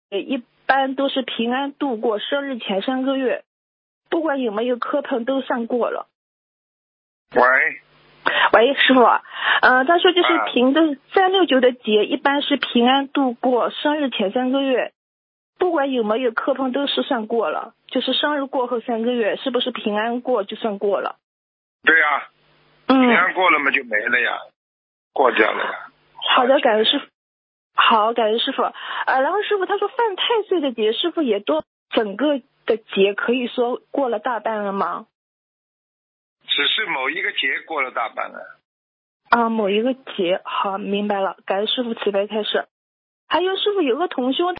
一般都是平安度过，生日前3个月，不管有没有磕碰都算过了。喂，师傅，他说就是平的369的节，一般是平安度过，生日前3个月，不管有没有磕碰都是算过了，就是生日过后3个月，是不是平安过就算过了？ 对呀，平安过了嘛就没了呀，过掉了呀。 好的，感恩师傅。好，感恩师傅。然后师傅他说犯太岁的节，师傅也都整个的节可以说过了大半了吗？ 只是某一个节过了大半了。 某一个节，好，明白了。感恩师傅慈悲开示。还有师傅有个同修。